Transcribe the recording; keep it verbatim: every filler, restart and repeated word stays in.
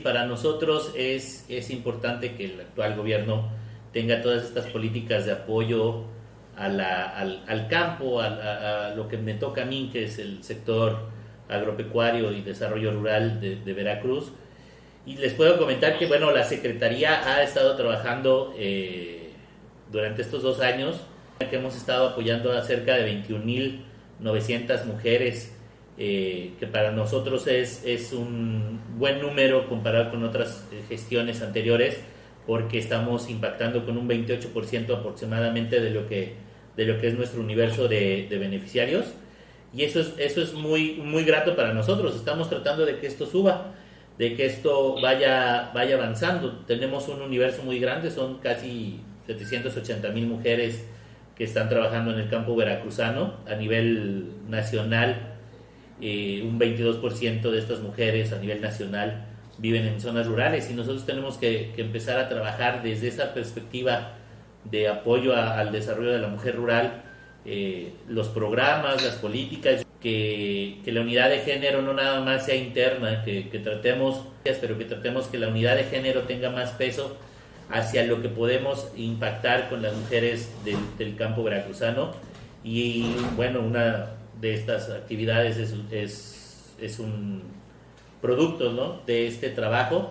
Para nosotros es, es importante que el actual gobierno tenga todas estas políticas de apoyo a la, al, al campo, a, a, a lo que me toca a mí, que es el sector agropecuario y desarrollo rural de, de Veracruz. Y les puedo comentar que bueno, la Secretaría ha estado trabajando eh, durante estos dos años, que hemos estado apoyando a cerca de veintiún mil novecientas mujeres, eh, que para nosotros es, es un buen número comparado con otras gestiones anteriores, porque estamos impactando con un veintiocho por ciento aproximadamente de lo que, de lo que es nuestro universo de, de beneficiarios, y eso es, eso es muy, muy grato para nosotros. Estamos tratando de que esto suba, de que esto vaya, vaya avanzando. Tenemos un universo muy grande, son casi setecientas ochenta mil mujeres que están trabajando en el campo veracruzano. A nivel nacional, eh, un veintidós por ciento de estas mujeres a nivel nacional viven en zonas rurales, y nosotros tenemos que, que empezar a trabajar desde esa perspectiva de apoyo a, al desarrollo de la mujer rural, eh, los programas, las políticas, que, que la unidad de género no nada más sea interna, que, que tratemos, pero que tratemos que la unidad de género tenga más peso hacia lo que podemos impactar con las mujeres del, del campo veracruzano. Y bueno, una de estas actividades es, es, es un producto, ¿no?, de este trabajo.